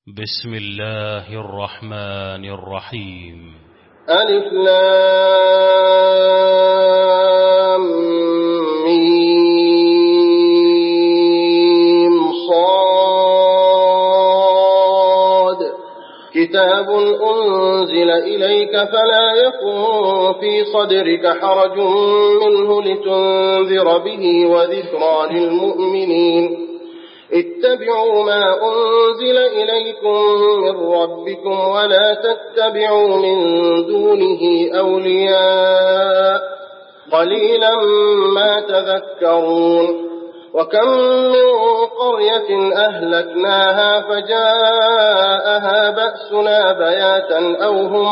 بسم الله الرحمن الرحيم. ألف لام ميم صاد كتاب أنزل إليك فلا يكن في صدرك حرج منه لتنذر به وذكرى للمؤمنين. اتبعوا ما أنزل إليكم من ربكم ولا تتبعوا من دونه أولياء قليلا ما تذكرون. وكم من قرية أهلكناها فجاءها بأسنا بياتا أو هم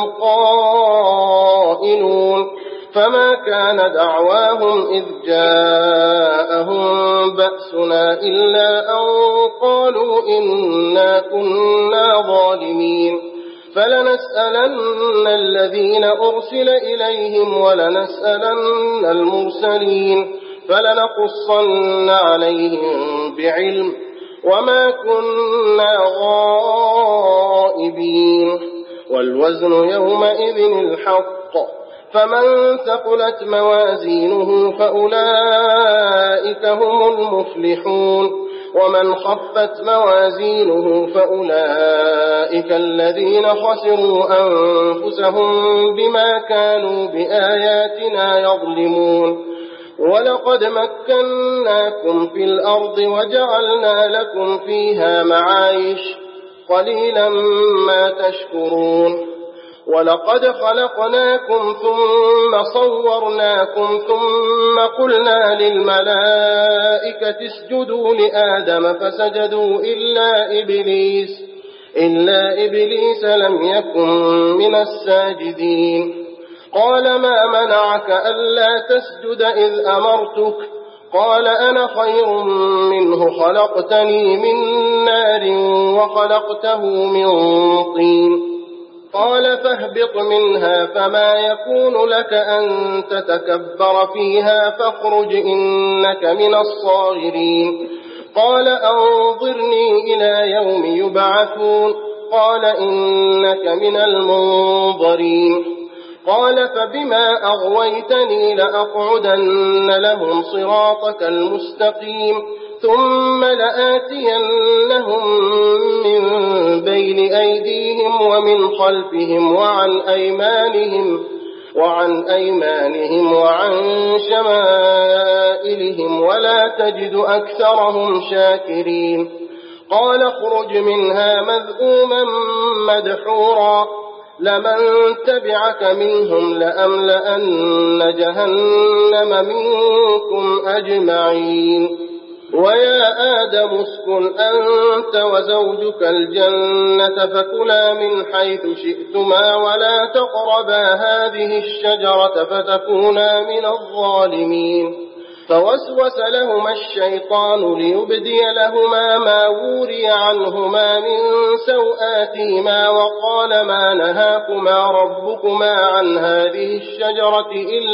قائلون فما كان دعواهم إذ جاءهم بأسنا إلا أن قالوا إنا كنا ظالمين. فلنسألن الذين أرسل إليهم ولنسألن المرسلين فلنقصن عليهم بعلم وما كنا غائبين. والوزن يومئذ الحق فمن ثقلت موازينه فأولئك هم المفلحون ومن خفت موازينه فأولئك الذين خسروا أنفسهم بما كانوا بآياتنا يظلمون. ولقد مكناكم في الأرض وجعلنا لكم فيها معايش قليلا ما تشكرون. ولقد خلقناكم ثم صورناكم ثم قلنا للملائكة اسجدوا لآدم فسجدوا إلا إبليس لم يكن من الساجدين. قال ما منعك ألا تسجد إذ أمرتك؟ قال أنا خير منه خلقتني من نار وخلقته من طين. قال فاهبط منها فما يكون لك أن تتكبر فيها فاخرج إنك من الصاغرين. قال أنظرني إلى يوم يبعثون. قال إنك من المنظرين. قال فبما أغويتني لأقعدن لهم صراطك المستقيم ثم لآتينهم من بين أيديهم ومن خلفهم وعن أيمانهم وعن شمائلهم ولا تجد أكثرهم شاكرين. قال اخرج منها مذءوما مدحورا لمن تبعك منهم لأملأن جهنم منكم أجمعين. ويا آدم اسكن أنت وزوجك الجنة فكلا من حيث شئتما ولا تقربا هذه الشجرة فتكونا من الظالمين. فوسوس لهما الشيطان ليبدي لهما ما وري عنهما من سوآتهما وقال ما نهاكما ربكما عن هذه الشجرة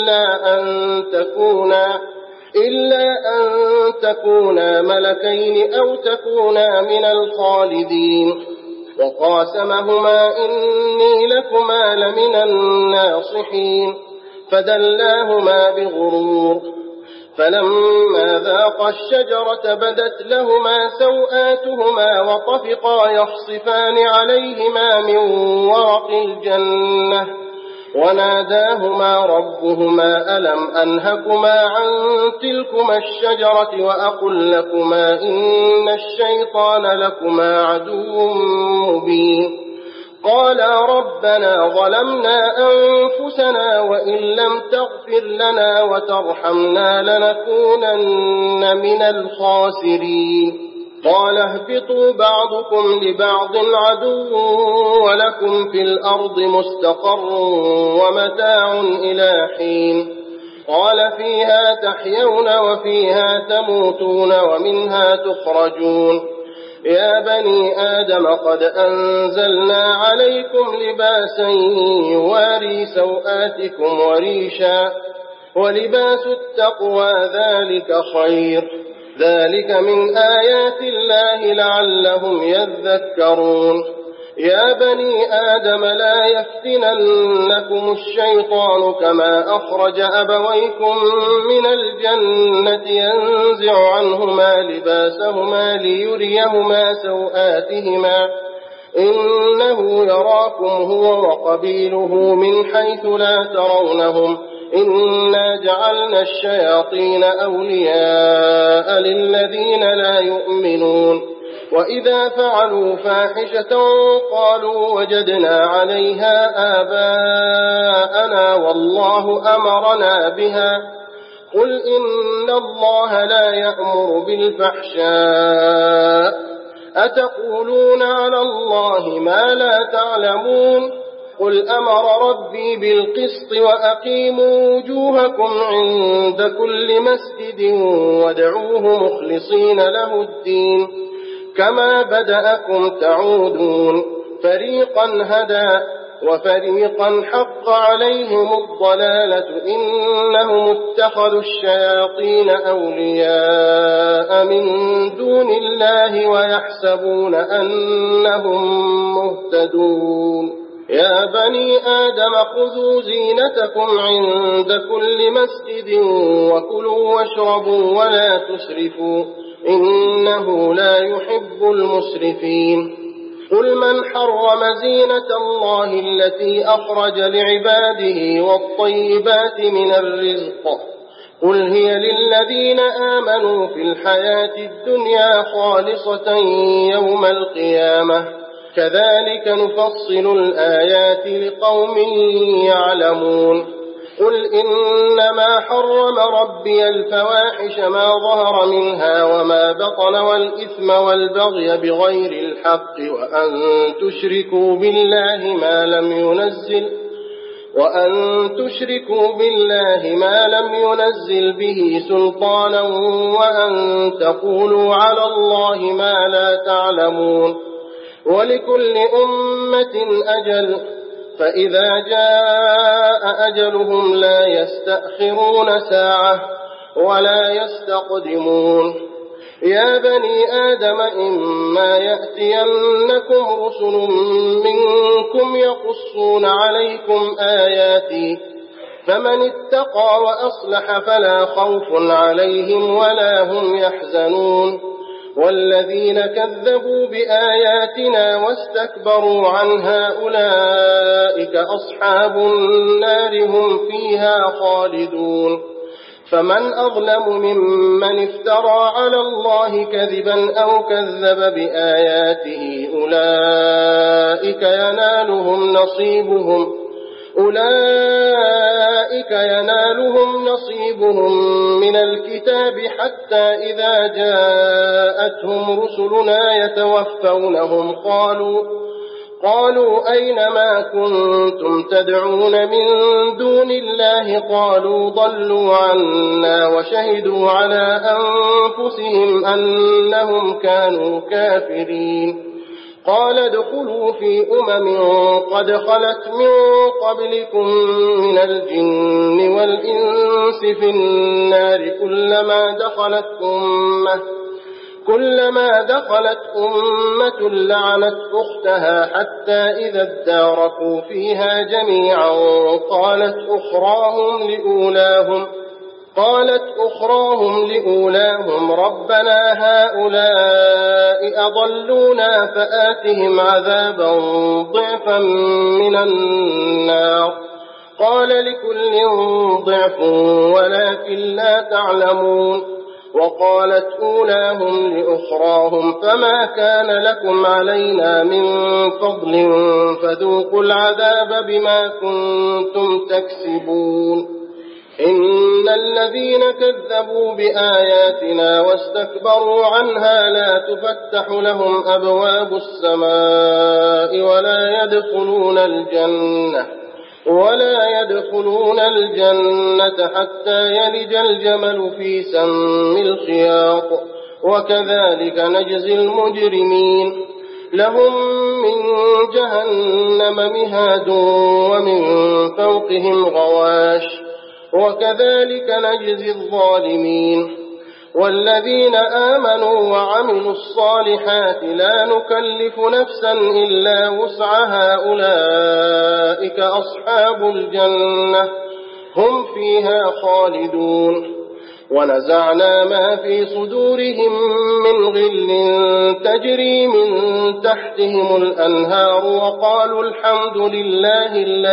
إلا أن تكونا ملكين أو تكونا من الخالدين. وقاسمهما إني لكما لمن الناصحين فدلاهما بغرور. فلما ذاقا الشجرة بدت لهما سوآتهما وطفقا يخصفان عليهما من ورق الجنة وناداهما ربهما ألم أنهكما عن تلكما الشجرة وأقل لكما إن الشيطان لكما عدو مبين. قالا ربنا ظلمنا أنفسنا وإن لم تغفر لنا وترحمنا لنكونن من الخاسرين. قال اهبطوا بعضكم لبعض عدو ولكم في الأرض مستقر ومتاع إلى حين. قال فيها تحيون وفيها تموتون ومنها تخرجون. يا بني آدم قد أنزلنا عليكم لباسا يواري سوآتكم وريشا ولباس التقوى ذلك خير ذلك من آيات الله لعلهم يذكرون يا بني آدم لا يفتننكم الشيطان كما أخرج أبويكم من الجنة ينزع عنهما لباسهما ليريهما سوآتهما إنه يراكم هو وقبيله من حيث لا ترونهم إنا جعلنا الشياطين أولياء للذين لا يؤمنون وإذا فعلوا فاحشة قالوا وجدنا عليها آباءنا والله أمرنا بها قل إن الله لا يأمر بالفحشاء أتقولون على الله ما لا تعلمون قل أمر ربي بالقسط وأقيموا وجوهكم عند كل مسجد وادعوه مخلصين له الدين كما بدأكم تعودون فريقا هدى وفريقا حق عليهم الضلالة إنهم اتخذوا الشياطين أولياء من دون الله ويحسبون أنهم مهتدون يا بني آدم خذوا زينتكم عند كل مسجد وكلوا واشربوا ولا تسرفوا إنه لا يحب المسرفين قل من حرم زينة الله التي أخرج لعباده والطيبات من الرزق قل هي للذين آمنوا في الحياة الدنيا خالصة يوم القيامة كذلك نفصل الآيات لقوم يعلمون قل إنما حرم ربي الفواحش ما ظهر منها وما بطن والإثم والبغي بغير الحق وأن تشركوا بالله ما لم ينزل به سلطانا وأن تقولوا على الله ما لا تعلمون ولكل أمة أجل فإذا جاء أجلهم لا يستأخرون ساعة ولا يستقدمون يا بني آدم إما يأتينكم رسل منكم يقصون عليكم آياتي فمن اتقى وأصلح فلا خوف عليهم ولا هم يحزنون والذين كذبوا بآياتنا واستكبروا عنها أولئك أصحاب النار هم فيها خالدون فمن أظلم ممن افترى على الله كذبا أو كذب بآياته أولئك ينالهم نصيبهم من الكتاب حتى إذا جاءتهم رسلنا يتوفونهم قالوا أين ما كنتم تدعون من دون الله قالوا ضلوا عنا وشهدوا على أنفسهم أنهم كانوا كافرين قال ادخلوا في قد خلت من قبلكم من الجن والإنس في النار كلما دخلت أمة لعنت أختها حتى إذا اداركوا فيها جميعا قالت أخراهم لأولاهم ربنا هؤلاء أضلونا فآتهم عذابا ضعفا من النار قال لكل ضعف ولكن لا تعلمون وقالت أولاهم لأخراهم فما كان لكم علينا من فضل فذوقوا العذاب بما كنتم تكسبون إن الذين كذبوا بآياتنا واستكبروا عنها لا تفتح لهم أبواب السماء ولا يدخلون الجنة حتى يلج الجمل في سم الخياط وكذلك نجزي المجرمين لهم من جهنم مهاد ومن فوقهم غواش وكذلك نجزي الظالمين والذين آمنوا وعملوا الصالحات لا نكلف نفسا إلا وسعها أولئك أصحاب الجنة هم فيها خالدون ونزعنا ما في صدورهم من غل تجري من تحتهم الأنهار وقالوا الحمد لله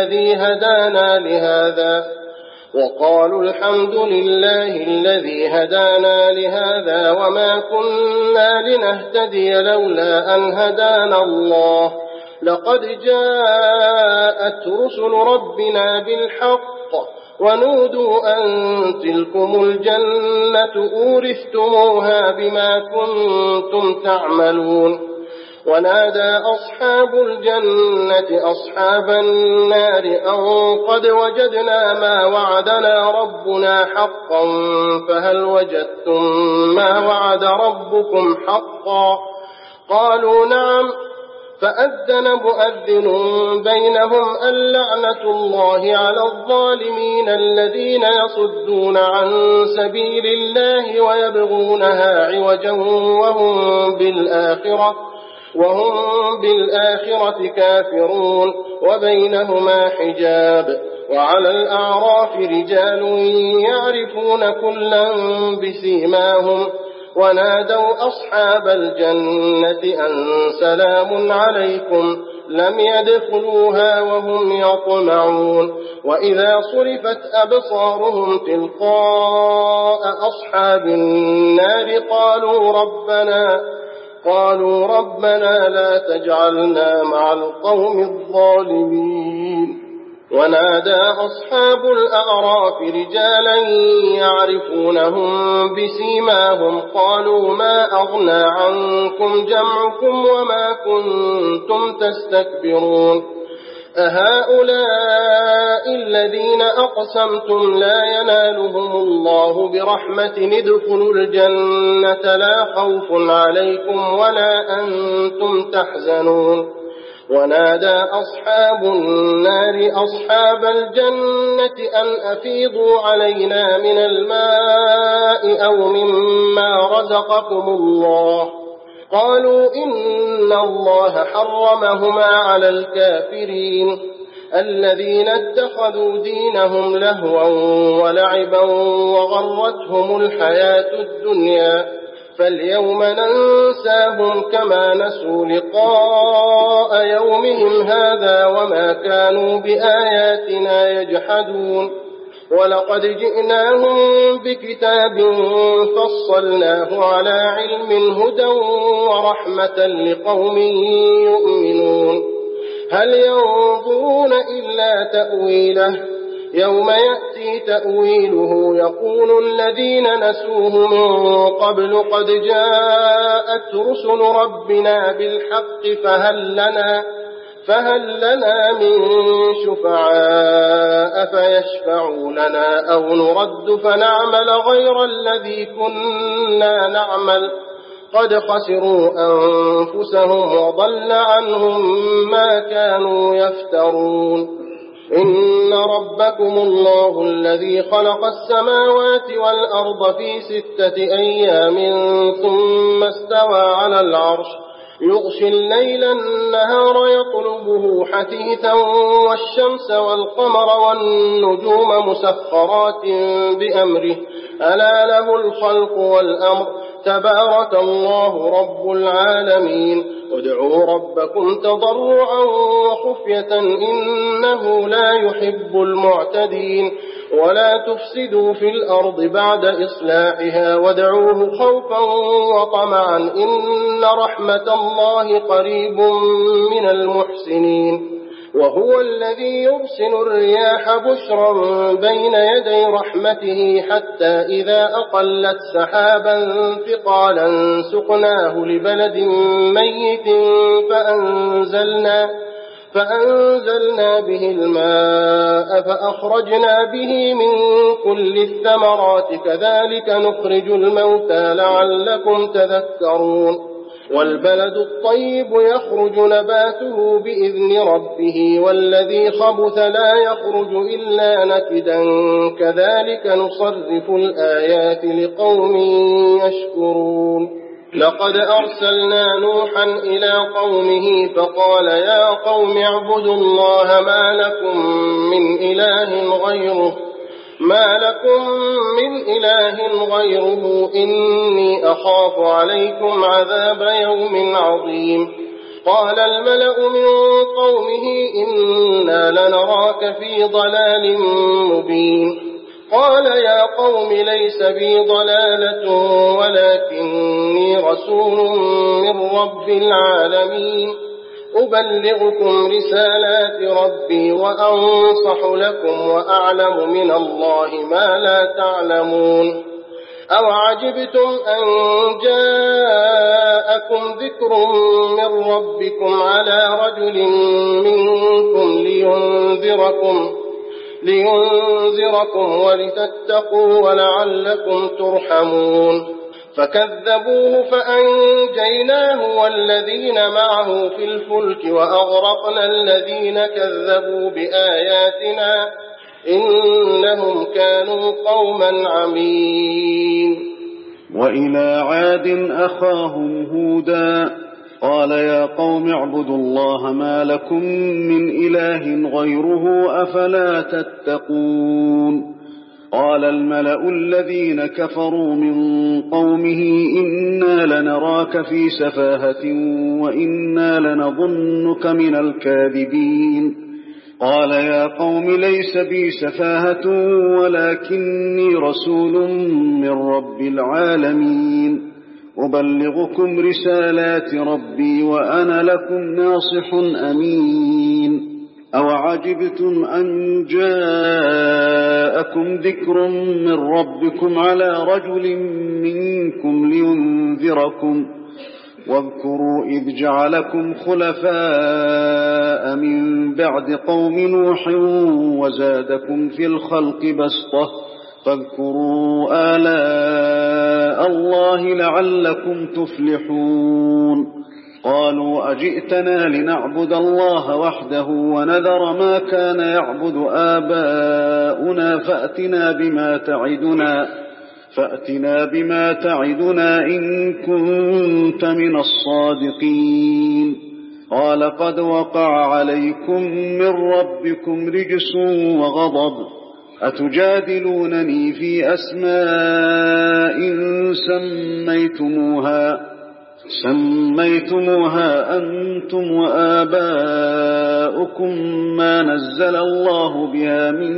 الذي هدانا لهذا وما كنا لنهتدي لولا أن هدانا الله لقد جاءت رسل ربنا بالحق ونودوا أن تلكم الجنة أورثتموها بما كنتم تعملون ونادى أصحاب الجنة أصحاب النار أن قد وجدنا ما وعدنا ربنا حقا فهل وجدتم ما وعد ربكم حقا قالوا نعم فأذن مؤذن بينهم اللعنة الله على الظالمين الذين يصدون عن سبيل الله ويبغونها عوجا وهم بالآخرة كافرون وبينهما حجاب وعلى الأعراف رجال يعرفون كلا بسيماهم ونادوا أصحاب الجنة أن سلام عليكم لم يدخلوها وهم يطمعون وإذا صرفت أبصارهم تلقاء أصحاب النار قالوا ربنا لا تجعلنا مع القوم الظالمين ونادى أصحاب الأعراف رجالا يعرفونهم بسيماهم قالوا ما أغنى عنكم جمعكم وما كنتم تستكبرون أهؤلاء الذين أقسمتم لا ينالهم الله برحمة ادخلوا الجنة لا خوف عليكم ولا أنتم تحزنون ونادى أصحاب النار أصحاب الجنة أن أفيضوا علينا من الماء أو مما رزقكم الله قالوا إن الله حرمهما على الكافرين الذين اتخذوا دينهم لهوا ولعبا وغرتهم الحياة الدنيا فاليوم ننساهم كما نسوا لقاء يومهم هذا وما كانوا بآياتنا يجحدون ولقد جئناهم بكتاب فصلناه على علم هدى ورحمة لقوم يؤمنون هل ينظرون إلا تأويله يوم يأتي تأويله يقول الذين نسوه من قبل قد جاءت رسل ربنا بالحق فهل لنا من شفعاء فيشفعوا لنا أو نرد فنعمل غير الذي كنا نعمل قد خسروا أنفسهم وضل عنهم ما كانوا يفترون إن ربكم الله الذي خلق السماوات والأرض في 6 أيام ثم استوى على العرش يغشي الليل النهار يطلبه حثيثا والشمس والقمر والنجوم مسخرات بأمره ألا له الخلق والأمر تبارك الله رب العالمين ادعوا ربكم تضرعا وخفية إنه لا يحب المعتدين ولا تفسدوا في الأرض بعد إصلاحها وادعوه خوفا وطمعا إن رحمة الله قريب من المحسنين وهو الذي يرسل الرياح بشرا بين يدي رحمته حتى إذا أقلت سحابا ثقالا سقناه لبلد ميت فأنزلنا به الماء فأخرجنا به من كل الثمرات كذلك نخرج الموتى لعلكم تذكرون والبلد الطيب يخرج نباته بإذن ربه والذي خبث لا يخرج إلا نكدا كذلك نصرف الآيات لقوم يشكرون لقد أرسلنا نوحا إلى قومه فقال يا قوم اعبدوا الله ما لكم من إله غيره إني أخاف عليكم عذاب يوم عظيم قال الملأ من قومه إنا لنراك في ضلال مبين قال يا قوم ليس بي ضلالة ولكني رسول من رب العالمين أبلغكم رسالات ربي وأنصح لكم وأعلم من الله ما لا تعلمون أوعجبتم أن جاءكم ذكر من ربكم على رجل منكم لينذركم ولتتقوا ولعلكم ترحمون فكذبوه فأنجيناه والذين معه في الفلك وأغرقنا الذين كذبوا بآياتنا إنهم كانوا قوما عمين وإلى عاد أخاهم هودا قال يا قوم اعبدوا الله ما لكم من إله غيره أفلا تتقون قال الملأ الذين كفروا من قومه إنا لنراك في سفاهة وإنا لنظنك من الكاذبين قال يا قوم ليس بي سفاهة ولكني رسول من رب العالمين أبلغكم رسالات ربي وأنا لكم ناصح أمين أوعجبتم أن جاءكم ذكر من ربكم على رجل منكم لينذركم واذكروا إذ جعلكم خلفاء من بعد قوم نوح وزادكم في الخلق بسطة فاذكروا آلاء الله لعلكم تفلحون قالوا أجئتنا لنعبد الله وحده ونذر ما كان يعبد آباؤنا فأتنا بما تعدنا إن كنت من الصادقين قال قد وقع عليكم من ربكم رجس وغضب أتجادلونني في أسماء سميتموها أنتم وآباؤكم ما نزل الله بها من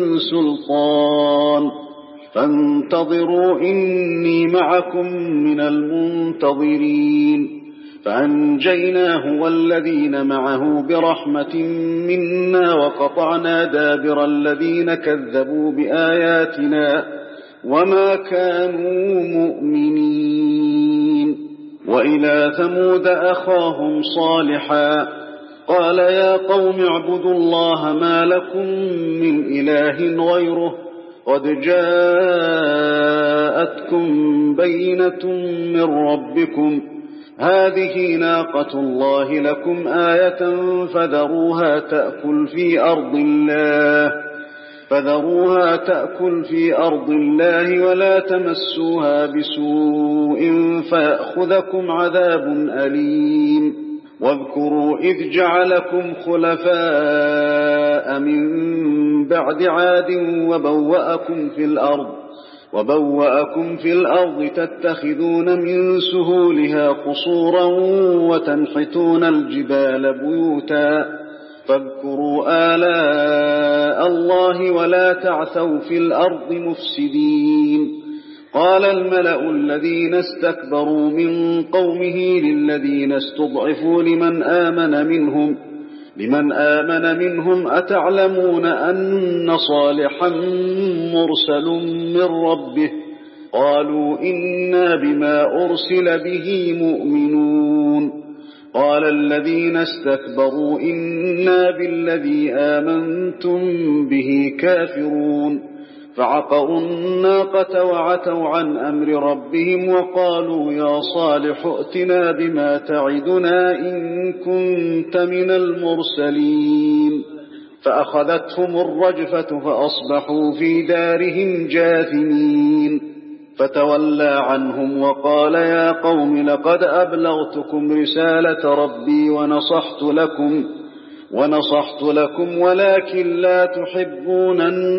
سلطان فانتظروا إني معكم من المنتظرين فأنجيناه والذين معه برحمة منا وقطعنا دابر الذين كذبوا بآياتنا وما كانوا مؤمنين وإلى ثمود أخاهم صالحا قال يا قوم اعبدوا الله ما لكم من إله غيره قد جاءتكم بينة من ربكم هذه ناقة الله لكم آية فذروها تأكل في أرض الله ولا تمسوها بسوء فيأخذكم عذاب أليم واذكروا إذ جعلكم خلفاء من بعد عاد وبوأكم في الأرض تتخذون من سهولها قصورا وتنحتون الجبال بيوتا فاذكروا آلاء الله ولا تعثوا في الأرض مفسدين قال الملأ الذين استكبروا من قومه للذين استضعفوا لمن آمن منهم أتعلمون أن صالحا مرسل من ربه قالوا إنا بما أرسل به مؤمنون قال الذين استكبروا إنا بالذي آمنتم به كافرون فعقروا الناقة وعتوا عن أمر ربهم وقالوا يا صالح ائتنا بما تعدنا إن كنت من المرسلين فأخذتهم الرجفة فأصبحوا في دارهم جاثمين فتولى عنهم وقال يا قوم لقد أبلغتكم رسالة ربي ونصحت لكم ولكن لا تحبون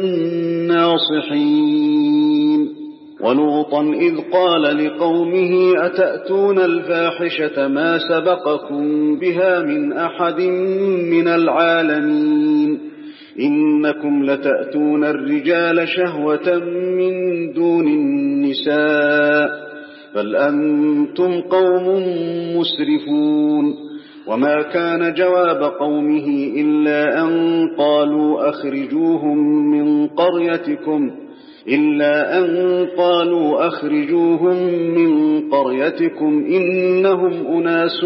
الناصحين. ولوطا إذ قال لقومه أتأتون الفاحشة ما سبقكم بها من أحد من العالمين إنكم لتأتون الرجال شهوة من دون النساء بل أنتم قوم مسرفون. وما كان جواب قومه إلا أن قالوا أخرجوهم من قريتكم إنهم أناس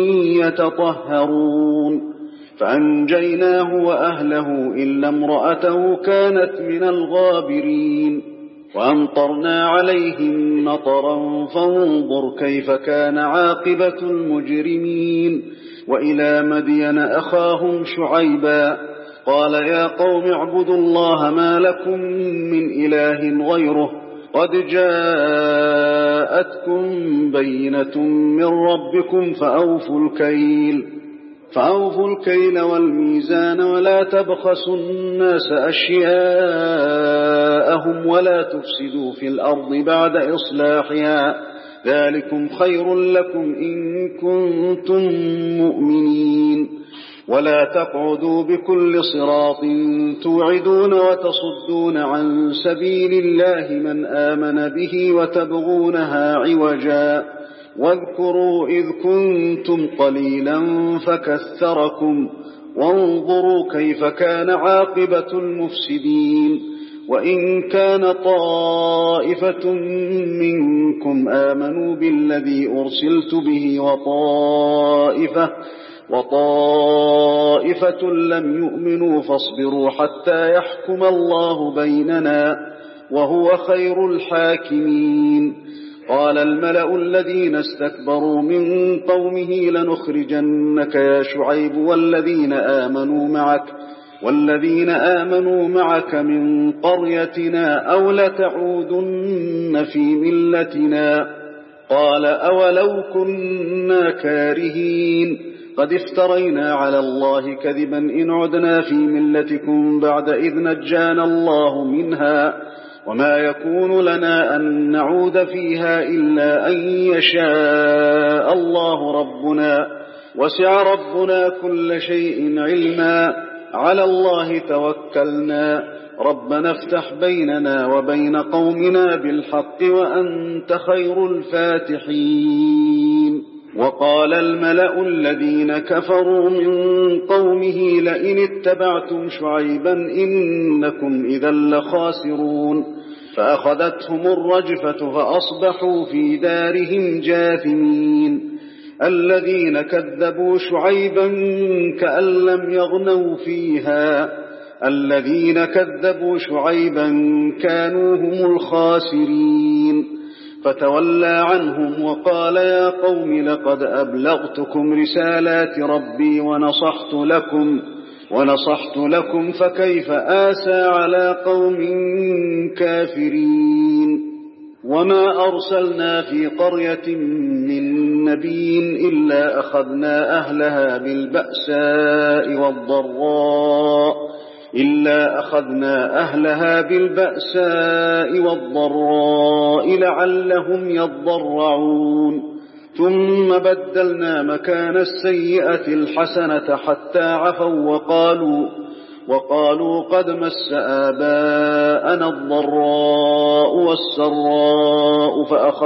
يتطهرون فأنجيناه وأهله إلا امرأته كانت من الغابرين وأمطرنا عليهم مطرا فانظر كيف كان عاقبة المجرمين. وإلى مدين أخاهم شعيبا قال يا قوم اعبدوا الله ما لكم من إله غيره قد جاءتكم بينة من ربكم فأوفوا الكيل والميزان ولا تبخسوا الناس أشياءهم ولا تفسدوا في الأرض بعد إصلاحها ذلكم خير لكم إن كنتم مؤمنين. ولا تقعدوا بكل صراط توعدون وتصدون عن سبيل الله من آمن به وتبغونها عوجا واذكروا إذ كنتم قليلا فكثركم وانظروا كيف كان عاقبة المفسدين. وإن كان طائفة منكم آمنوا بالذي أرسلت به وطائفة لم يؤمنوا فاصبروا حتى يحكم الله بيننا وهو خير الحاكمين. قال الملأ الذين استكبروا من قومه لنخرجنك يا شعيب والذين آمنوا معك من قريتنا أو لتعودن في ملتنا. قال أولو كنا كارهين قد افترينا على الله كذبا إن عدنا في ملتكم بعد إذ نجانا الله منها وما يكون لنا أن نعود فيها إلا أن يشاء الله ربنا وسع ربنا كل شيء علما على الله توكلنا ربنا افتح بيننا وبين قومنا بالحق وأنت خير الفاتحين. وقال الملأ الذين كفروا من قومه لئن اتبعتم شعيبا إنكم إذا لخاسرون فأخذتهم الرجفة فأصبحوا في دارهم جاثمين. الذين كذبوا شعيبا كأن لم يغنوا فيها الذين كذبوا شعيبا كانوا هم الخاسرين. فتولى عنهم وقال يا قوم لقد أبلغتكم رسالات ربي ونصحت لكم فكيف آسى على قوم كافرين. وما أرسلنا في قرية من نبي إلا أخذنا أهلها بالبأساء والضراء لعلهم يضرعون ثم بدلنا مكان السيئة الحسنة حتى عفوا وقالوا قد مس آباءنا الضراء والسراء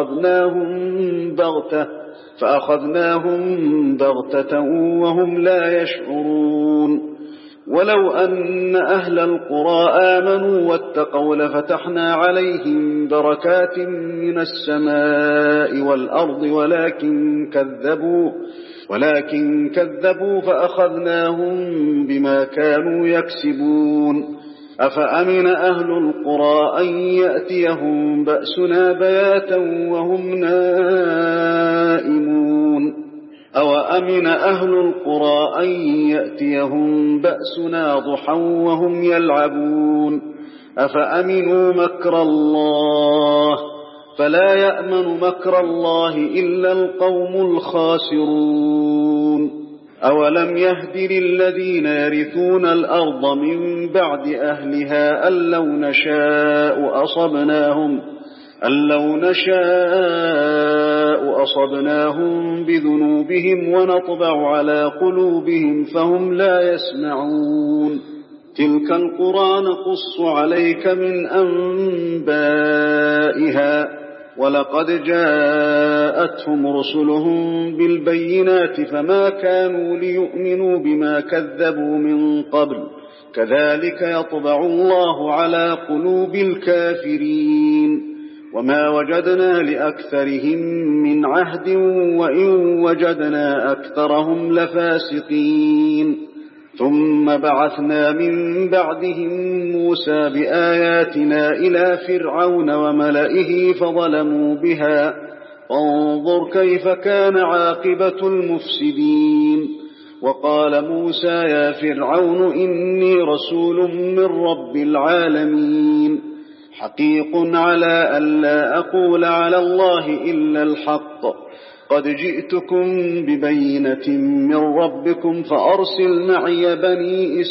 فأخذناهم بغتة وهم لا يشعرون. ولو أن أهل القرى آمنوا واتقوا لفتحنا عليهم بركات من السماء والأرض ولكن كذبوا فأخذناهم بما كانوا يكسبون. أفأمن أهل القرى أن يأتيهم بأسنا بياتا وهم نائمون أوأمن أهل القرى أن يأتيهم بأسنا ضحى وهم يلعبون أفأمنوا مكر الله فلا يأمن مكر الله إلا القوم الخاسرون أولم يهد للذين يرثون الأرض من بعد أهلها أن لو نشاء أصبناهم بذنوبهم ونطبع على قلوبهم فهم لا يسمعون تلك القرى نقص عليك من أنبائها ولقد جاءتهم رسلهم بالبينات فما كانوا ليؤمنوا بما كذبوا من قبل كذلك يطبع الله على قلوب الكافرين وما وجدنا لأكثرهم من عهد وإن وجدنا أكثرهم لفاسقين ثم بعثنا من بعدهم موسى بآياتنا إلى فرعون وملئه فظلموا بها فانظر كيف كان عاقبة المفسدين وقال موسى يا فرعون إني رسول من رب العالمين حقيق على ألا أقول على الله إلا الحق قد جئتكم ببينة من ربكم فأرسل معي بني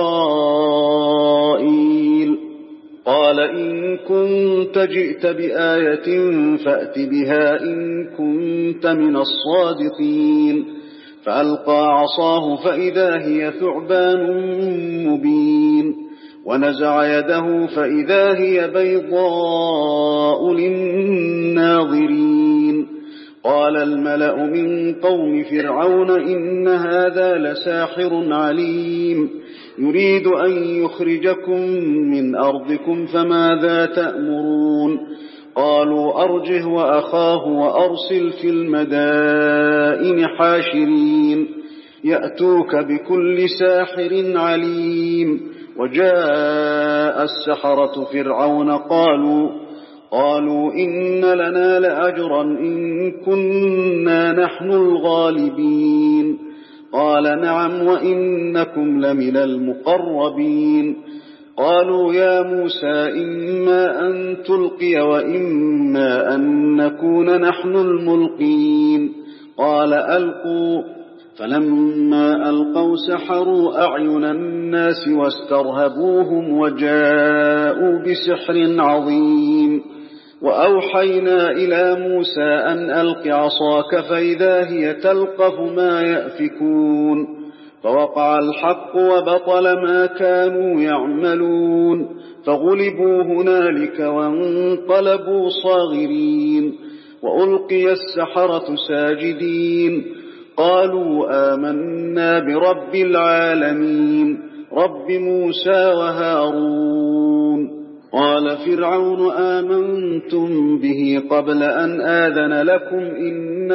إسرائيل قال إن كنت جئت بآية فأت بها إن كنت من الصادقين فألقى عصاه فإذا هي ثعبان مبين ونزع يده فإذا هي بيضاء للناظرين قال الملأ من قوم فرعون إن هذا لساحر عليم يريد أن يخرجكم من أرضكم فماذا تأمرون قالوا أرجه وأخاه وأرسل في المدائن حاشرين يأتوك بكل ساحر عليم وجاء السحرة فرعون قالوا إن لنا لأجرا إن كنا نحن الغالبين قال نعم وإنكم لمن المقربين قالوا يا موسى إما أن تلقي وإما أن نكون نحن الملقين قال ألقوا فلما ألقوا سحروا أعين الناس واسترهبوهم وجاءوا بسحر عظيم وأوحينا إلى موسى أن ألق عصاك فإذا هي تلقف ما يأفكون فوقع الحق وبطل ما كانوا يعملون فغلبوا هنالك وانقلبوا صاغرين وألقي السحرة ساجدين قالوا آمنا برب العالمين رب موسى وهارون قال فرعون آمنتم به قبل أن آذن لكم إن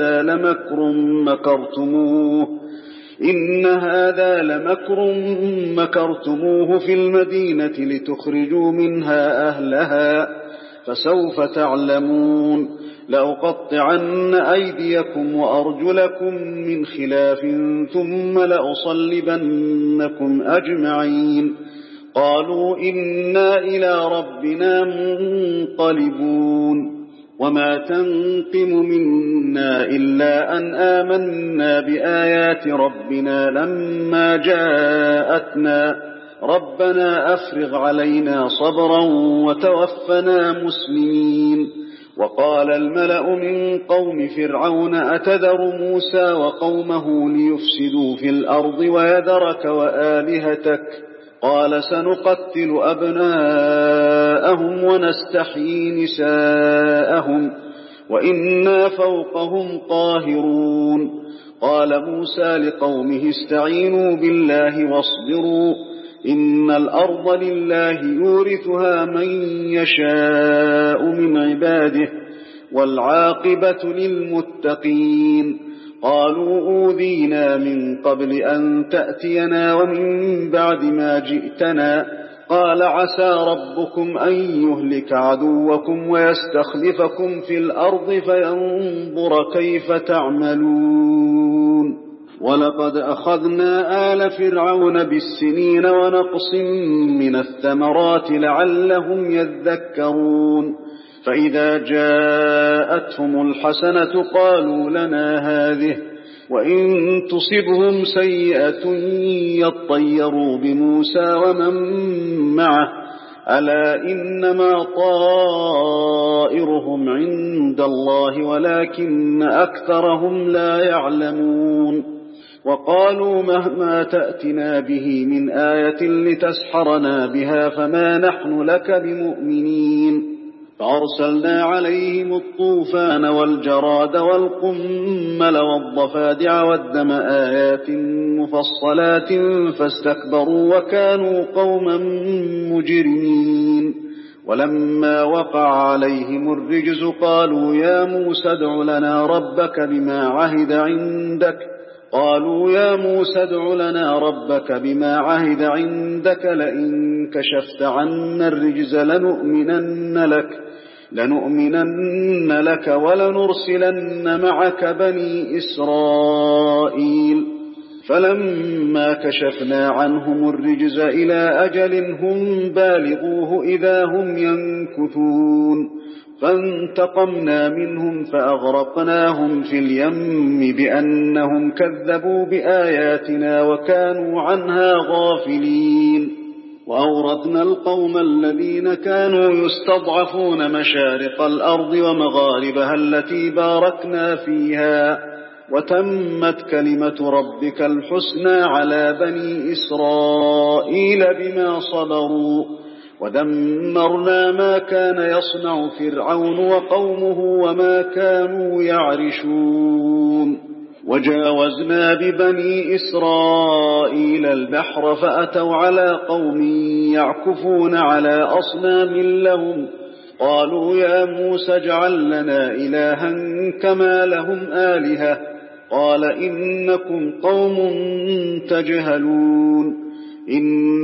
هذا لمكر مكرتموه في المدينة لتخرجوا منها أهلها فسوف تعلمون لأقطعن أيديكم وأرجلكم من خلاف ثم لأصلبنكم أجمعين قالوا إنا إلى ربنا منقلبون وما تنقم منا إلا أن آمنا بآيات ربنا لما جاءتنا ربنا أفرغ علينا صبرا وتوفنا مسلمين وقال الملأ من قوم فرعون أتذر موسى وقومه ليفسدوا في الأرض ويذرك وآلهتك قال سنقتل أبناءهم ونستحيي نساءهم وإنا فوقهم قاهرون قال موسى لقومه استعينوا بالله واصبروا إن الأرض لله يورثها من يشاء من عباده والعاقبة للمتقين قالوا أوذينا من قبل أن تأتينا ومن بعد ما جئتنا قال عسى ربكم أن يهلك عدوكم ويستخلفكم في الأرض فينظر كيف تعملون ولقد أخذنا آل فرعون بالسنين ونقص من الثمرات لعلهم يذكرون فإذا جاءتهم الحسنة قالوا لنا هذه وإن تصبهم سيئة يطيروا بموسى ومن معه ألا إنما طائرهم عند الله ولكن أكثرهم لا يعلمون وقالوا مهما تأتنا به من آية لتسحرنا بها فما نحن لك بمؤمنين فأرسلنا عليهم الطوفان والجراد والقمل والضفادع والدم آيات مفصلات فاستكبروا وكانوا قوما مجرمين ولما وقع عليهم الرجز قالوا يا موسى ادع لنا ربك بما عهد عندك لئن كشفت عنا الرجز لنؤمنن لك ولنرسلن معك بني إسرائيل فلما كشفنا عنهم الرجز إلى أجل هم بالغوه إذا هم ينكثون فانتقمنا منهم فأغرقناهم في اليم بأنهم كذبوا بآياتنا وكانوا عنها غافلين وأورثنا القوم الذين كانوا يستضعفون مشارق الأرض ومغاربها التي باركنا فيها وتمت كلمة ربك الحسنى على بني إسرائيل بما صبروا ودمرنا ما كان يصنع فرعون وقومه وما كانوا يعرشون وجاوزنا ببني إسرائيل البحر فأتوا على قوم يعكفون على أصنام لهم قالوا يا موسى اجعل لنا إلها كما لهم آلهة قال إنكم قوم تجهلون إن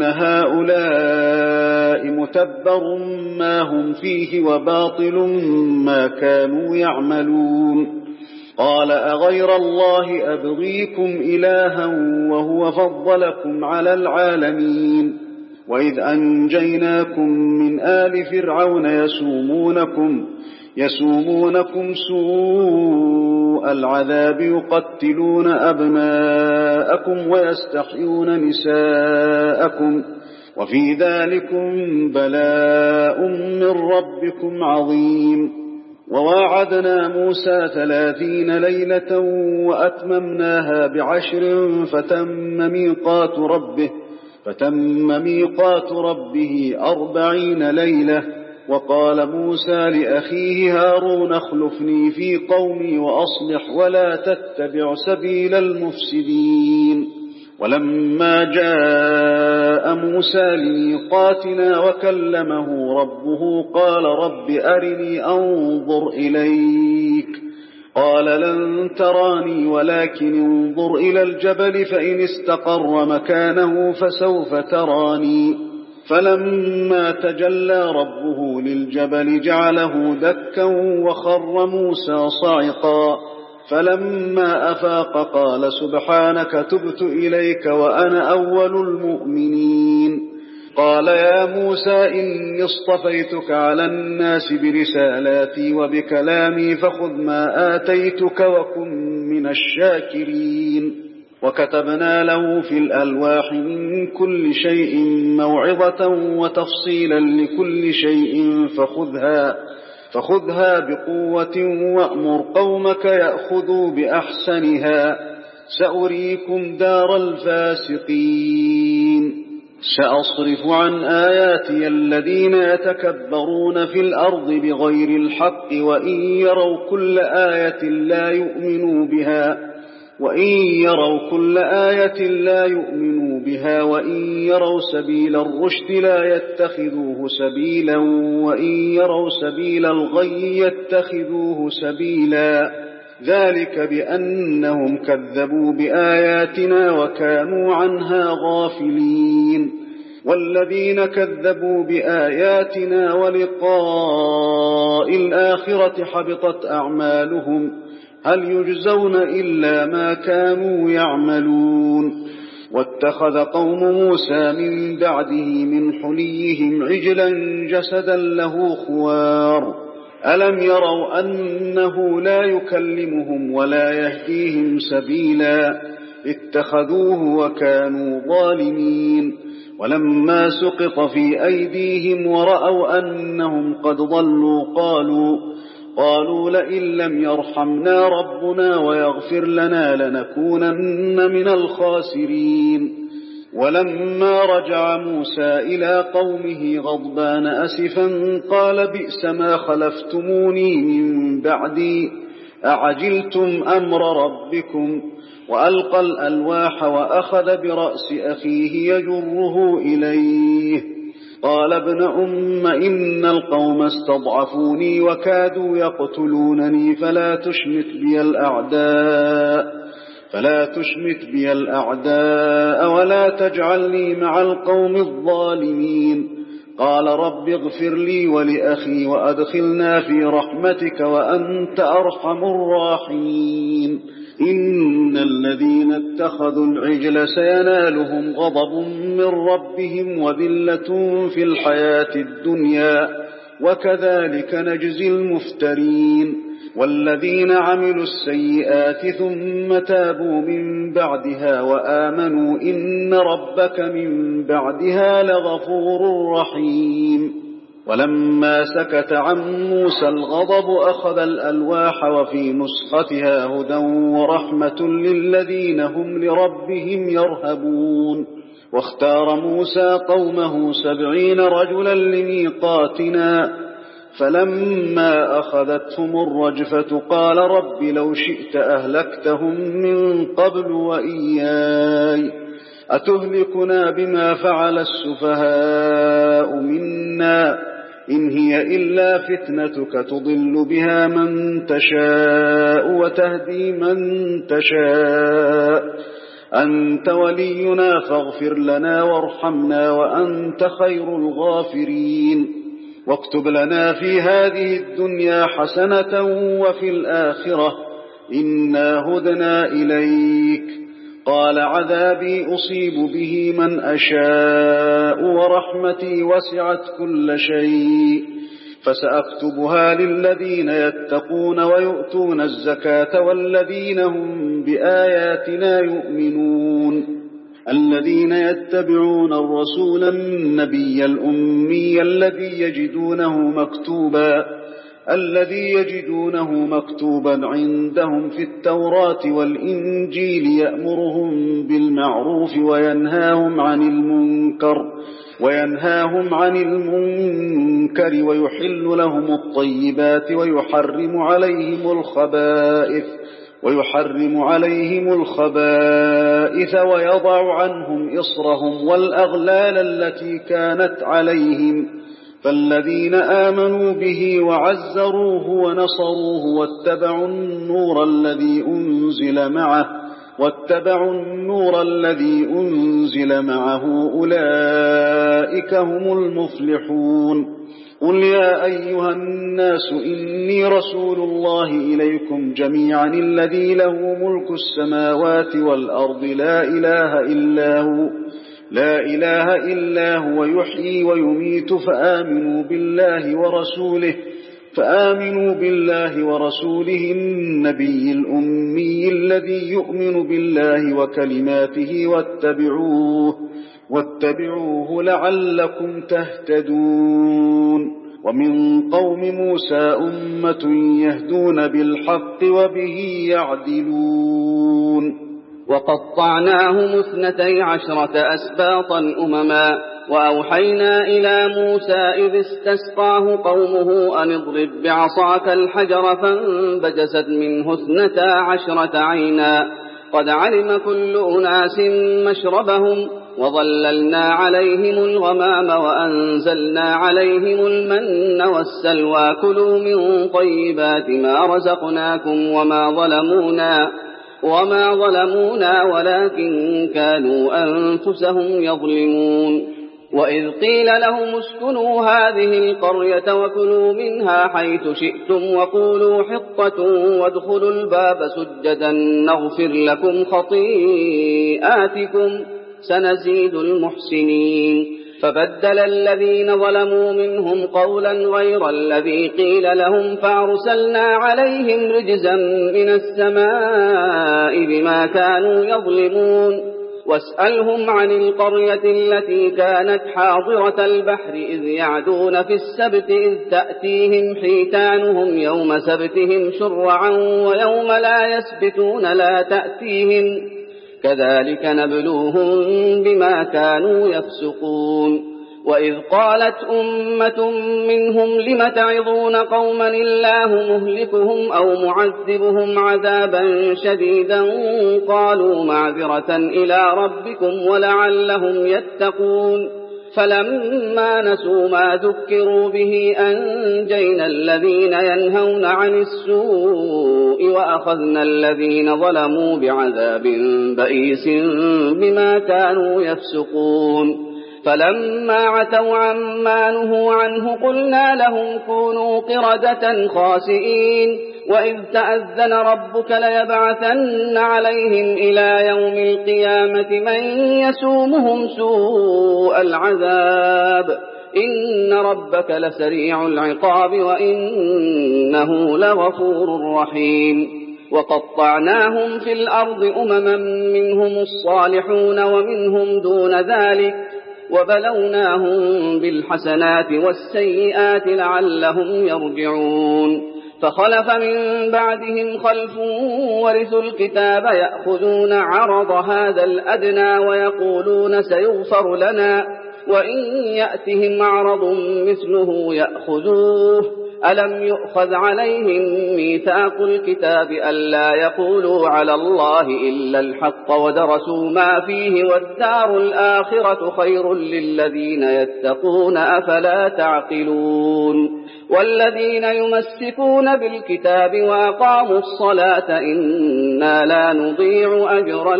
هؤلاء متبر ما هم فيه وباطل ما كانوا يعملون قال أغير الله أبغيكم إلها وهو فضلكم على العالمين وإذ أنجيناكم من آل فرعون يسومونكم سوء العذاب يقتلون أبناءكم ويستحيون نساءكم وفي ذلكم بلاء من ربكم عظيم وواعدنا موسى 30 ليلة وأتممناها ب10 فتم ميقات ربه 40 ليلة وقال موسى لأخيه هارون اخلفني في قومي وأصلح ولا تتبع سبيل المفسدين ولما جاء موسى لميقاتنا وكلمه ربه قال رب أرني أنظر إليك قال لن تراني ولكن انظر إلى الجبل فإن استقر مكانه فسوف تراني فلما تجلى ربه للجبل جعله دكا وخر موسى صعقا فلما أفاق قال سبحانك تبت إليك وأنا أول المؤمنين قال يا موسى إني اصطفيتك على الناس برسالاتي وبكلامي فخذ ما آتيتك وكن من الشاكرين وكتبنا له في الألواح من كل شيء موعظة وتفصيلا لكل شيء فخذها بقوة وأمر قومك يأخذوا بأحسنها سأريكم دار الفاسقين سأصرف عن آياتي الذين يتكبرون في الأرض بغير الحق وإن يروا كل آية لا يؤمنوا بها وإن يروا سبيل الرشد لا يتخذوه سبيلا وإن يروا سبيل الغي يتخذوه سبيلا ذلك بأنهم كذبوا بآياتنا وكانوا عنها غافلين والذين كذبوا بآياتنا ولقاء الآخرة حبطت أعمالهم هل يجزون إلا ما كانوا يعملون واتخذ قوم موسى من بعده من حليهم عجلا جسدا له خوار ألم يروا أنه لا يكلمهم ولا يهديهم سبيلا اتخذوه وكانوا ظالمين ولما سقط في أيديهم ورأوا أنهم قد ضلوا قالوا لئن لم يرحمنا ربنا ويغفر لنا لنكونن من الخاسرين ولما رجع موسى إلى قومه غضبان أسفا قال بئس ما خلفتموني من بعدي أعجلتم أمر ربكم وألقى الألواح وأخذ برأس أخيه يجره إليه قال ابن أم إن القوم استضعفوني وكادوا يقتلونني فلا تشمت بي الأعداء ولا تجعلني مع القوم الظالمين قال رب اغفر لي ولأخي وأدخلنا في رحمتك وأنت أرحم الراحمين إن الذين اتخذوا العجل سينالهم غضب من ربهم وذلة في الحياة الدنيا وكذلك نجزي المفترين والذين عملوا السيئات ثم تابوا من بعدها وآمنوا إن ربك من بعدها لغفور رحيم ولما سكت عن موسى الغضب أخذ الألواح وفي نسختها هدى ورحمة للذين هم لربهم يرهبون واختار موسى قومه 70 رجلا لميقاتنا فلما أخذتهم الرجفة قال رب لو شئت أهلكتهم من قبل وإياي أتهلكنا بما فعل السفهاء منا إن هي إلا فتنتك تضل بها من تشاء وتهدي من تشاء أنت ولينا فاغفر لنا وارحمنا وأنت خير الغافرين واكتب لنا في هذه الدنيا حسنة وفي الآخرة إنا هدنا إليك قال عذابي أصيب به من أشاء ورحمتي وسعت كل شيء فسأكتبها للذين يتقون ويؤتون الزكاة والذين هم بآياتنا يؤمنون الذين يتبعون الرسول النبي الأمي الذي يجدونه مكتوبا عندهم في التوراة والإنجيل يأمرهم بالمعروف وينهاهم عن المنكر ويحل لهم الطيبات ويحرم عليهم الخبائث ويضع عنهم إصرهم والأغلال التي كانت عليهم فالذين آمنوا به وعزروه ونصروه واتبعوا النور الذي أنزل معه أولئك هم المفلحون قل يا أيها الناس إني رسول الله إليكم جميعا الذي له ملك السماوات والأرض لا إله إلا هو يحيي ويميت فآمنوا بالله ورسوله النبي الأمي الذي يؤمن بالله وكلماته واتبعوه لعلكم تهتدون ومن قوم موسى أمة يهدون بالحق وبه يعدلون وقطعناهم 12 أسباطا أمما وأوحينا إلى موسى إذ استسقاه قومه أن اضرب بعصاك الحجر فانبجست منه 12 عينا قد علم كل أناس مشربهم وظللنا عليهم الغمام وأنزلنا عليهم المن والسلوى كلوا من طيبات ما رزقناكم وما ظلمونا ولكن كانوا أنفسهم يظلمون وإذ قيل لهم اسكنوا هذه القرية وكلوا منها حيث شئتم وقولوا حطة وادخلوا الباب سجدا نغفر لكم خطيئاتكم سنزيد المحسنين فبدل الذين ظلموا منهم قولا غير الذي قيل لهم فأرسلنا عليهم رجزا من السماء بما كانوا يظلمون واسألهم عن القرية التي كانت حاضرة البحر إذ يعدون في السبت إذ تأتيهم حيتانهم يوم سبتهم شرعا ويوم لا يسبتون لا تأتيهم كذلك نبلوهم بما كانوا يفسقون وإذ قالت أمة منهم لم تعظون قوما الله مهلكهم أو معذبهم عذابا شديدا قالوا معذرة إلى ربكم ولعلهم يتقون فلما نسوا ما ذكروا به أنجينا الذين ينهون عن السوء وأخذنا الذين ظلموا بعذاب بئيس بما كانوا يفسقون فلما عتوا عما نهوا عنه قلنا لهم كونوا قردة خاسئين وإذ تأذن ربك ليبعثن عليهم إلى يوم القيامة من يسومهم سوء العذاب إن ربك لسريع العقاب وإنه لغفور رحيم وقطعناهم في الأرض أمما منهم الصالحون ومنهم دون ذلك وبلوناهم بالحسنات والسيئات لعلهم يرجعون فخلف من بعدهم خلف ورثوا الكتاب يأخذون عرض هذا الأدنى ويقولون سيغفر لنا وإن يأتهم عرض مثله يأخذوه ألم يؤخذ عليهم ميثاق الكتاب ألا يقولوا على الله إلا الحق ودرسوا ما فيه والدار الآخرة خير للذين يتقون أفلا تعقلون والذين يمسكون بالكتاب وأقاموا الصلاة إنا لا نضيع أجر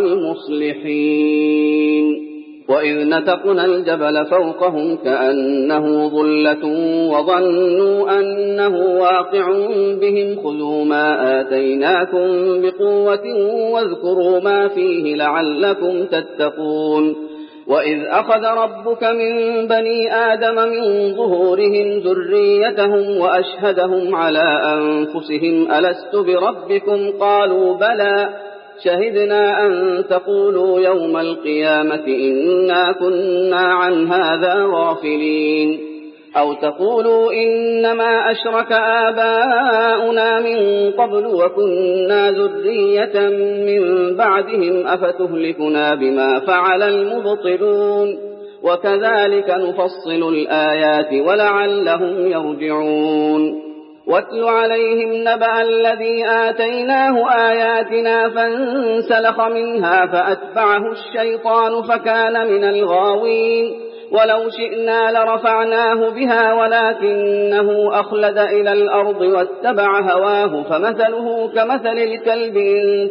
المصلحين وإذ نتقنا الجبل فوقهم كأنه ظلة وظنوا أنه واقع بهم خذوا ما آتيناكم بقوة واذكروا ما فيه لعلكم تتقون وإذ أخذ ربك من بني آدم من ظهورهم ذريتهم وأشهدهم على أنفسهم ألست بربكم قالوا بلى شهدنا أن تقولوا يوم القيامة إنا كنا عن هذا غافلين أو تقولوا إنما أشرك آباؤنا من قبل وكنا ذرية من بعدهم أفتهلكنا بما فعل المبطلون وكذلك نفصل الآيات ولعلهم يرجعون واتل عليهم نبأ الذي آتيناه آياتنا فانسلخ منها فأتبعه الشيطان فكان من الغاوين ولو شئنا لرفعناه بها ولكنه أخلد إلى الأرض واتبع هواه فمثله كمثل الكلب إن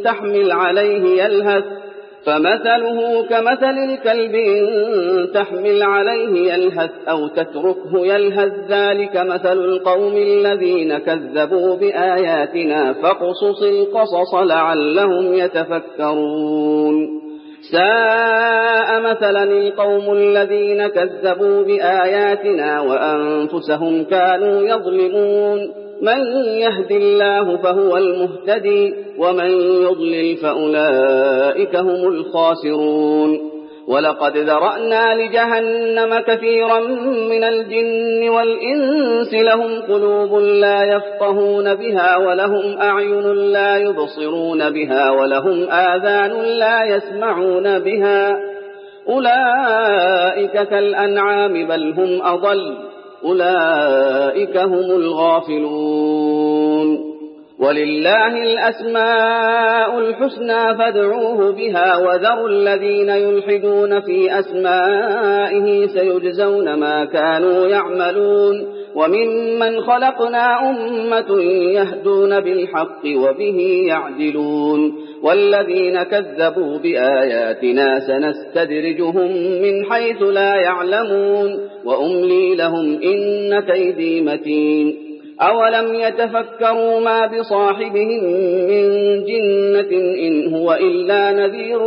تحمل عليه يلهث أو تتركه يلهث ذلك مثل القوم الذين كذبوا بآياتنا فاقصص القصص لعلهم يتفكرون ساء مثلا القوم الذين كذبوا بآياتنا وأنفسهم كانوا يظلمون من يهد الله فهو المهتدي ومن يضلل فأولئك هم الخاسرون ولقد ذرأنا لجهنم كثيرا من الجن والإنس لهم قلوب لا يفقهون بها ولهم أعين لا يبصرون بها ولهم آذان لا يسمعون بها أولئك كالأنعام بل هم أضل أولئك هم الغافلون ولله الأسماء الحسنى فادعوه بها وذروا الذين يلحدون في أسمائه سيجزون ما كانوا يعملون وممن خلقنا أمة يهدون بالحق وبه يعدلون والذين كذبوا بآياتنا سنستدرجهم من حيث لا يعلمون وأملي لهم إن كيدي متين أولم يتفكروا ما بصاحبهم من جنة إن هو إلا نذير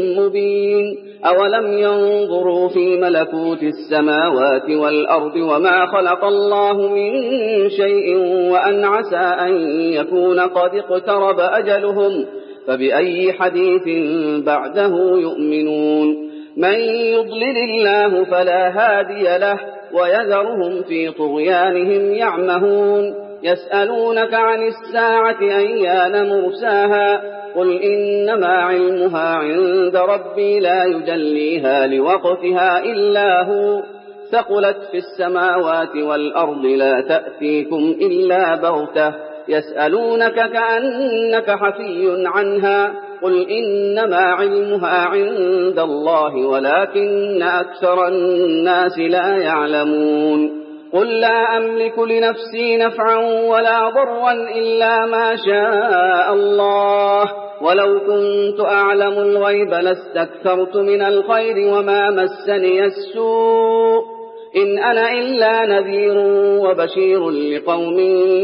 مبين أولم ينظروا في ملكوت السماوات والأرض وما خلق الله من شيء وأن عسى أن يكون قد اقترب أجلهم فبأي حديث بعده يؤمنون من يضلل الله فلا هادي له ويذرهم في طغيانهم يعمهون يسألونك عن الساعة أيان مرساها قل إنما علمها عند ربي لا يجليها لوقتها إلا هو ثقلت في السماوات والأرض لا تأتيكم إلا بغتة يسألونك كأنك حفي عنها قل إنما علمها عند الله ولكن أكثر الناس لا يعلمون قل لا أملك لنفسي نفعا ولا ضرا إلا ما شاء الله ولو كنت أعلم الغيب لاستكثرت من الخير وما مسني السوء إن أنا إلا نذير وبشير لقوم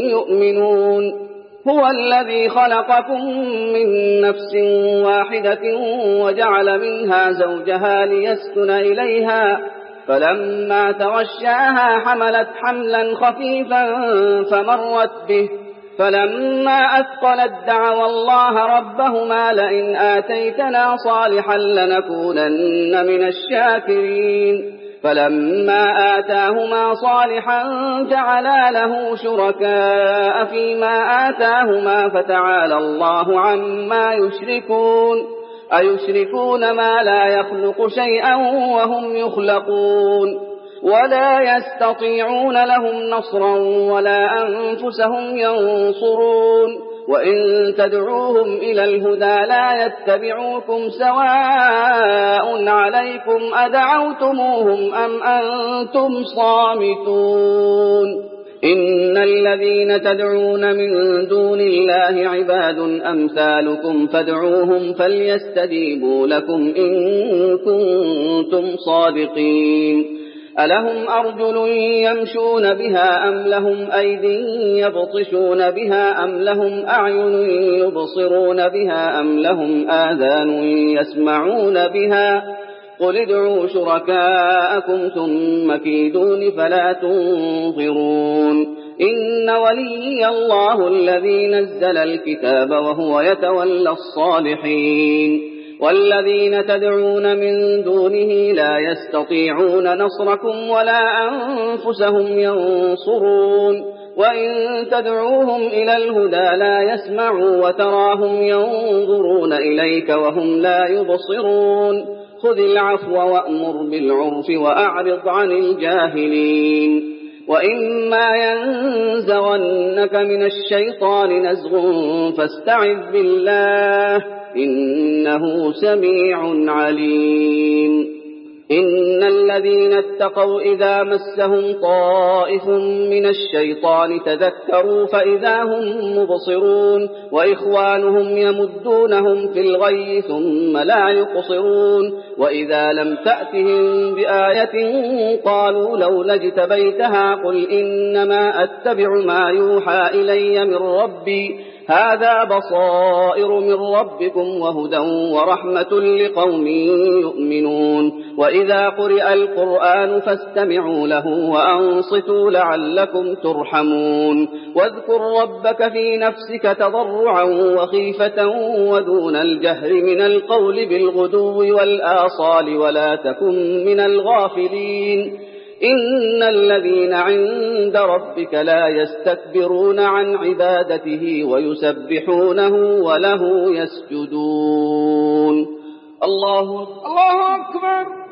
يؤمنون هو الذي خلقكم من نفس واحدة وجعل منها زوجها ليسكن إليها فلما تغشاها حملت حملا خفيفا فمرت به فلما أثقلت دعوا الله ربهما لئن آتيتنا صالحا لنكونن من الشاكرين فلما آتاهما صالحا جعلا له شركاء فيما آتاهما فتعالى الله عما يشركون أيشركون ما لا يخلق شيئا وهم يخلقون ولا يستطيعون لهم نصرا ولا أنفسهم ينصرون وإن تدعوهم إلى الهدى لا يتبعوكم سواء عليكم أدعوتموهم أم أنتم صامتون إن الذين تدعون من دون الله عباد أمثالكم فادعوهم فليستجيبوا لكم إن كنتم صادقين ألهم أرجل يمشون بها أم لهم أيد يبطشون بها أم لهم أعين يبصرون بها أم لهم آذان يسمعون بها قل ادعوا شركاءكم ثم كيدون فلا تنظرون إن ولي الله الذي نزل الكتاب وهو يتولى الصالحين والذين تدعون من دونه لا يستطيعون نصركم ولا أنفسهم ينصرون وإن تدعوهم إلى الهدى لا يسمعوا وتراهم ينظرون إليك وهم لا يبصرون خذ العفو وأمر بالعرف وأعرض عن الجاهلين وإما ينزغنك من الشيطان نزغ فاستعذ بالله إنه سميع عليم إن الذين اتقوا إذا مسهم طائف من الشيطان تذكروا فإذا هم مبصرون وإخوانهم يمدونهم في الغي ثم لا يقصرون وإذا لم تأتهم بآية قالوا لولا اجتبيتها قل إنما أتبع ما يوحى إلي من ربي هذا بصائر من ربكم وهدى ورحمة لقوم يؤمنون وإذا قرئ القرآن فاستمعوا له وأنصتوا لعلكم ترحمون واذكر ربك في نفسك تضرعا وخيفة ودون الجهر من القول بالغدو والآصال ولا تكن من الغافلين إن الذين عند ربك لا يستكبرون عن عبادته ويسبحونه وله يسجدون الله أكبر